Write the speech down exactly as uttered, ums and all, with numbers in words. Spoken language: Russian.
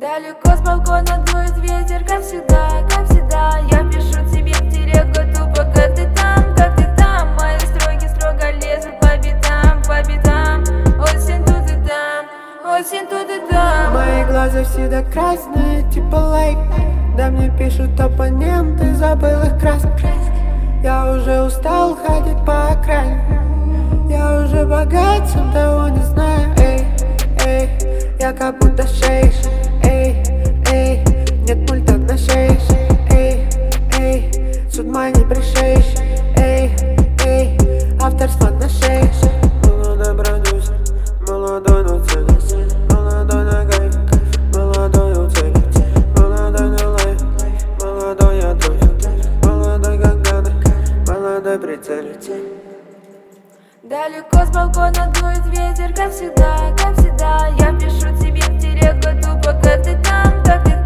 Далеко с балкона дует ветер, как всегда, как всегда. Я пишу тебе в телегу тупо, как ты там, как ты там. Мои строки строго лезут по битам, по битам. Осень тут и там, осень тут и там. Мои глаза всегда красные, типа лайк. Да мне пишут оппоненты, забыл их краски. Я уже устал ходить по окраине. Я уже богат, сам того не знаю. Эй, эй, я как будто шейш. Эй, эй, нет мультов на шее. Эй, эй, судьба не пришеешь. Эй, эй, авторство на шее. Молодой продюсер, молодой на цене, молодой на кайф, молодой у цели, молодой на лайф, молодой я друг, молодой как надо, молодой прицелится. Далеко с балкона дует ветер, как всегда, как всегда. Я пишу тебе в телегу тупо, как ты там, как ты